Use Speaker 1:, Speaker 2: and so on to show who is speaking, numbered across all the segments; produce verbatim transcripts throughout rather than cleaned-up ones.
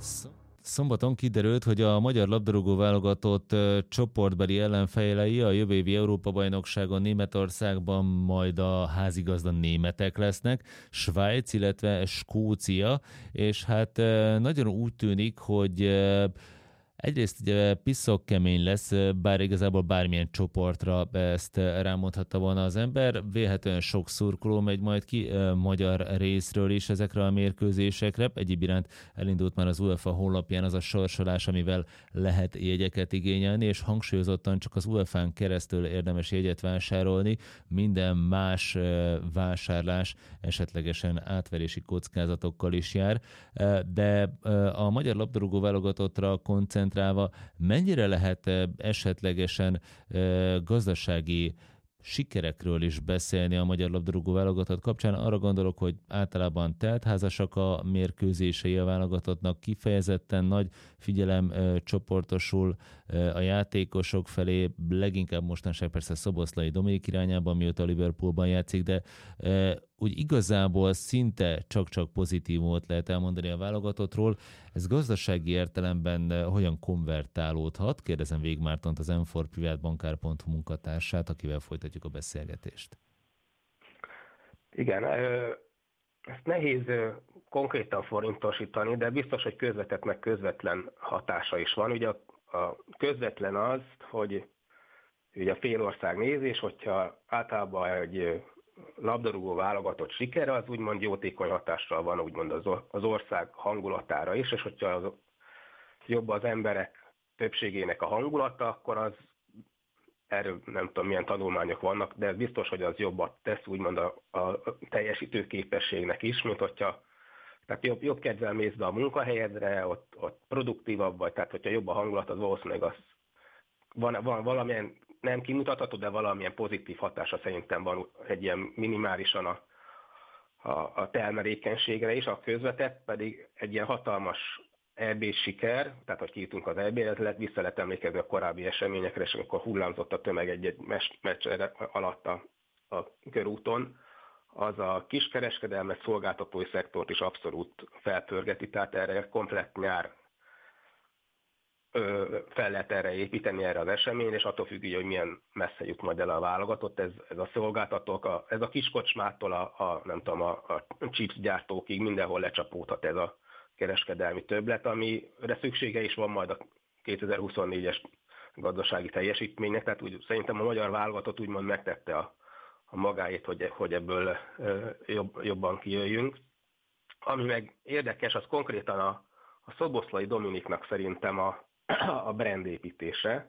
Speaker 1: Szombaton kiderült, hogy a magyar labdarúgó válogatott csoportbeli ellenfelei a jövő évi Európa-bajnokságon Németországban majd a házigazda németek lesznek, Svájc, illetve Skócia, és hát nagyon úgy tűnik, hogy egyrészt ugye piszok kemény lesz, bár igazából bármilyen csoportra ezt rámondhatta volna az ember. Vélhetően sok szurkoló megy majd ki e, magyar részről is ezekre a mérkőzésekre. Egyéb iránt elindult már az UEFA honlapján az a sorsolás, amivel lehet jegyeket igényelni, és hangsúlyozottan csak az UEFA-n keresztül érdemes jegyet vásárolni. Minden más e, vásárlás esetlegesen átverési kockázatokkal is jár. E, de e, a magyar labdarúgó válogatottra koncentrálva mennyire lehet esetlegesen gazdasági sikerekről is beszélni a magyar labdarúgó válogatott kapcsán? Arra gondolok, hogy általában teltházasak a mérkőzései a válogatottnak, kifejezetten nagy figyelem csoportosul a játékosok felé, leginkább mostanság persze Szoboszlai Dominik irányában, mióta a Liverpoolban játszik, de úgy igazából szinte csak-csak pozitívumot lehet elmondani a válogatottról. Ez gazdasági értelemben hogyan konvertálódhat? Kérdezem Vég Mártont, az em négy privátbankár pont hu munkatársát, akivel folytatjuk a beszélgetést.
Speaker 2: Igen, ezt nehéz konkrétan forintosítani, de biztos, hogy közvetett meg közvetlen hatása is van. Ugye a, a közvetlen az, hogy ugye a félország nézés, hogyha általában egy labdarúgó válogatott sikere, az úgymond jótékony hatással van úgymond az ország hangulatára is, és hogyha az jobb az emberek többségének a hangulata, akkor az, erről nem tudom milyen tanulmányok vannak, de ez biztos, hogy az jobbat tesz úgymond a, a teljesítő képességnek is, mint hogyha tehát jobb, jobb kedvel mész be a munkahelyedre, ott, ott produktívabb vagy, tehát hogyha jobb a hangulat, az valószínűleg az van, van valamilyen nem kimutatható, de valamilyen pozitív hatása szerintem van egy ilyen minimálisan a, a, a termelékenységre is, a közvetett pedig egy ilyen hatalmas é bé-s siker, tehát hogy kijutunk az é bé-re, lehet vissza lehet emlékezni a korábbi eseményekre, és amikor hullámzott a tömeg egy-egy meccs alatt a, a körúton, az a kiskereskedelmet, szolgáltatói szektort is abszolút felpörgeti, tehát erre komplett nyár fel lehet erre építeni, erre az eseményre, és attól függ, hogy milyen messze jut majd el a válogatott. Ez, ez a szolgáltatók, a, ez a kiskocsmától a, a, nem tudom, a, a chips gyártókig mindenhol lecsapódhat ez a kereskedelmi többlet, amire szüksége is van majd a kétezer-huszonnégyes gazdasági teljesítménynek, tehát úgy, szerintem a magyar válogatott úgymond megtette a, a magáét, hogy, hogy ebből jobb, jobban kijöjjünk. Ami meg érdekes, az konkrétan a, a Szoboszlai Dominiknak szerintem a a brand építése,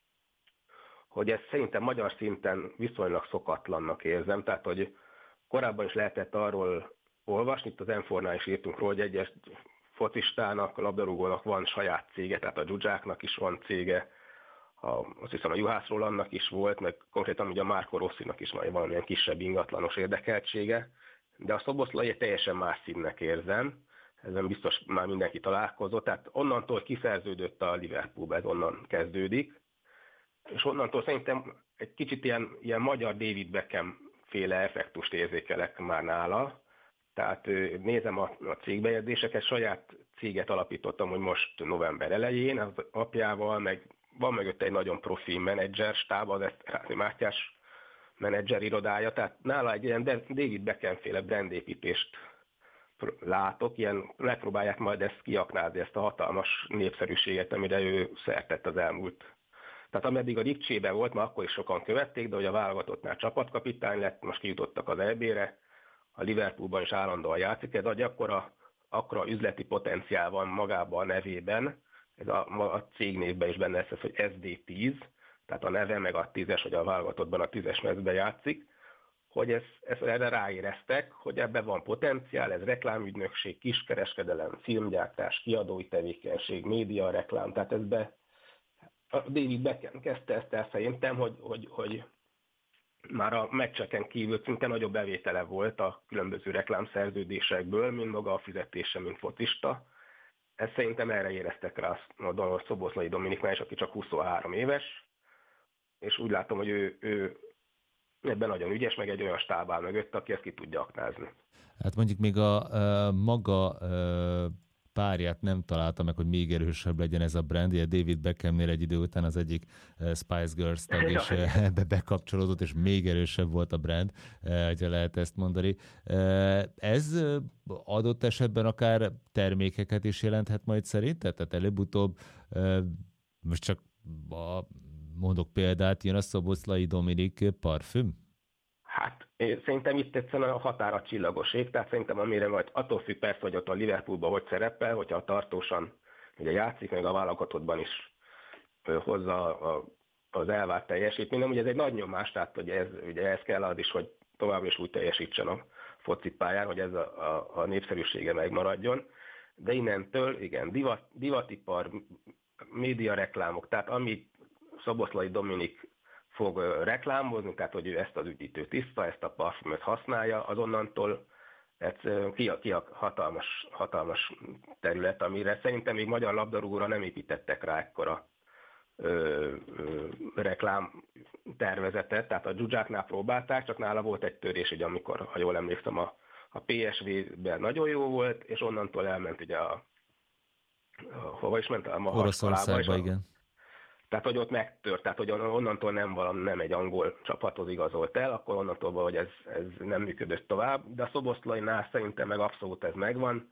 Speaker 2: hogy ez szerintem magyar szinten viszonylag szokatlannak érzem, tehát hogy korábban is lehetett arról olvasni, itt az em négynál is írtunk róla, hogy egyes focistának, labdarúgónak van saját cége, tehát a Dzsuzsáknak is van cége, a, azt hiszem a Juhász Rolandnak is volt, meg konkrétan ugye a Marco Rossinak is van valamilyen kisebb ingatlanos érdekeltsége, de a Szoboszlai teljesen más színnek érzem, ezen biztos már mindenki találkozott, tehát onnantól kiszerződött a Liverpoolba, ez onnan kezdődik, és onnantól szerintem egy kicsit ilyen, ilyen magyar David Beckham féle effektust érzékelek már nála, tehát nézem a, a cégbejegyzéseket, saját céget alapítottam, hogy most november elején az apjával, meg van mögött egy nagyon profi menedzser stáb, az Eszterházy Mátyás menedzser irodája, tehát nála egy ilyen David Beckham féle brandépítést látok, ilyen megpróbálják majd ezt kiaknázni, ezt a hatalmas népszerűséget, amire ő szert tett az elmúlt. Tehát ameddig a Ricsébe volt, már akkor is sokan követték, de hogy a válogatottnál csapatkapitány lett, most kijutottak az é bé-re, a Liverpoolban is állandóan játszik, ez adj akkora, akkora üzleti potenciál van magában a nevében, ez a, a cégnévben is benne lesz, hogy es dé tíz, tehát a neve meg a tízes, hogy a válogatottban a tízes mezben játszik, hogy ezt, ezt erre ráéreztek, hogy ebben van potenciál, ez reklámügynökség, kiskereskedelem, filmgyártás, kiadói tevékenység, média, reklám, tehát ezbe a David Beckham kezdte ezt el szerintem, hogy, hogy, hogy már a meccseken kívül szinte nagyobb bevétele volt a különböző reklámszerződésekből, mint maga a fizetése, mint focista. Ez szerintem erre éreztek rá a Szoboszlai Dominiknál is, aki csak huszonhárom éves, és úgy látom, hogy ő, ő ebben nagyon ügyes, meg egy olyan stáb áll mögött, aki ezt ki tudja aknázni.
Speaker 1: Hát mondjuk még a, a maga a párját nem találta meg, hogy még erősebb legyen ez a brand. Ugye David Beckhamnél egy idő után az egyik Spice Girls tag is ebbe bekapcsolódott, és még erősebb volt a brand, hogyha lehet ezt mondani. Ez adott esetben akár termékeket is jelenthet majd szerinted? Tehát előbb-utóbb, most csak mondok példát, jön a Szoboszlai Dominik parfüm?
Speaker 2: Hát én szerintem itt egyszerűen a határa csillagos ég, tehát szerintem amire majd attól függ persze, hogy ott a Liverpoolban hogy szerepel, hogyha tartósan ugye játszik, meg a válogatottban is hozza a, az elvárt teljesítmény. Ugye ez egy nagy nyomás, tehát ugye ez, ugye ez kell az is, hogy tovább is úgy teljesítsen a focipályán, hogy ez a, a, a népszerűsége megmaradjon. De innentől, igen, divat, divatipar, médiareklámok, tehát ami Szoboszlai Dominik fog reklámozni, tehát hogy ő ezt az üdítő tiszta, ezt a parfümöt használja, azonnantól ez ki a, ki a hatalmas, hatalmas terület, amire szerintem még magyar labdarúgóra nem építettek rá ekkora ö, ö, reklám tervezetet, tehát a Zsuzsáknál próbálták, csak nála volt egy törés, ugye, amikor, ha jól emlékszem, a, a pé es vé-ben nagyon jó volt, és onnantól elment ugye a, a hova is ment? A
Speaker 1: Oroszországba, igen.
Speaker 2: Tehát, hogy ott megtört, tehát, hogy onnantól nem, valami, nem egy angol csapathoz igazolt el, akkor onnantól hogy ez, ez nem működött tovább, de a Szoboszlainál szerintem meg abszolút ez megvan,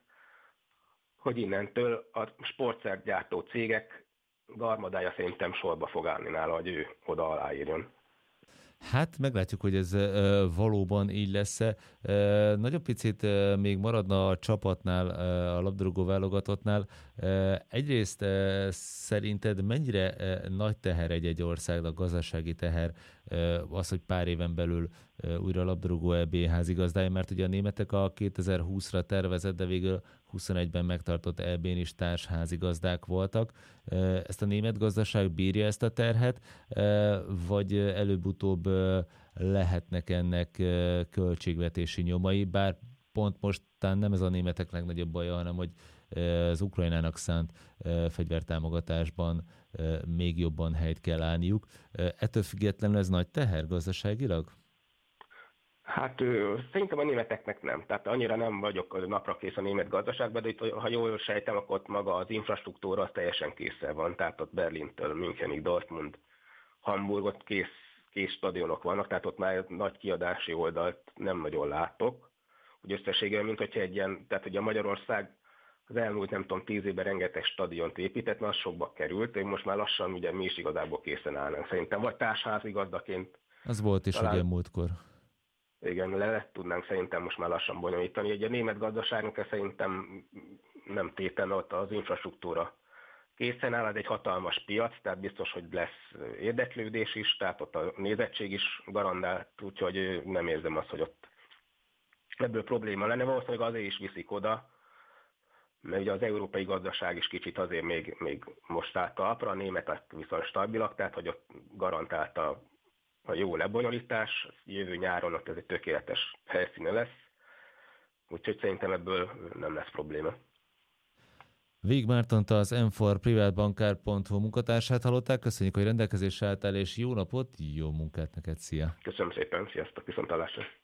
Speaker 2: hogy innentől a sportszergyártó cégek garmadája szerintem sorba fog állni nála, hogy ő oda aláírjon.
Speaker 1: Hát meglátjuk, hogy ez e, valóban így lesz-e. E, nagyobb picit e, még maradna a csapatnál, e, a labdarúgó válogatottnál. E, egyrészt e, szerinted mennyire e, nagy teher egy-egy országnak, gazdasági teher e, az, hogy pár éven belül e, újra labdarúgó é bé házigazdája, mert ugye a németek a kétezer-húszra tervezett, de végül huszonegyben megtartott é bén is társházigazdák voltak. Ezt a német gazdaság bírja ezt a terhet, vagy előbb-utóbb lehetnek ennek költségvetési nyomai, bár pont mostán nem ez a németek legnagyobb baja, hanem hogy az Ukrajnának szánt fegyvertámogatásban még jobban helyt kell állniuk. Ettől függetlenül ez nagy teher gazdaságilag?
Speaker 2: Hát szerintem a németeknek nem. Tehát annyira nem vagyok napra kész a német gazdaságban, de itt, ha jól sejtem, akkor ott maga az infrastruktúra az teljesen készen van. Tehát ott Berlintől Münchenig, Dortmund, Hamburgot kész, kész stadionok vannak, tehát ott már nagy kiadási oldalt nem nagyon látok. Úgy összességében, mint hogyha egy ilyen, tehát ugye Magyarország az elmúlt, nem tudom, tíz évben rengeteg stadiont épített, mert az sokba került, és most már lassan ugye mi is igazából készen állnánk szerintem, vagy társházigazdaként.
Speaker 1: Az volt is talán... ugye múltkor.
Speaker 2: Igen, le tudnánk szerintem most már lassan bonyolítani. Ugye a német gazdaságnak szerintem nem téten, ott az infrastruktúra készen áll, ez egy hatalmas piac, tehát biztos, hogy lesz érdeklődés is, tehát ott a nézettség is garandált, úgyhogy nem érzem azt, hogy ott ebből probléma lenne. Valószínűleg azért is viszik oda, mert ugye az európai gazdaság is kicsit azért még, még most állt talpra, a németek viszont stabilak, tehát hogy ott garantálta a jó lebonyolítás, jövő nyáron ott ez egy tökéletes helyszíne lesz, úgyhogy szerintem ebből nem lesz probléma.
Speaker 1: Vég Mártont, az em négy privátbankár pont hu munkatársát hallották. Köszönjük, hogy rendelkezésre álltál, és jó napot, jó munkát neked, szia!
Speaker 2: Köszönöm szépen, sziasztok, viszontlátásra!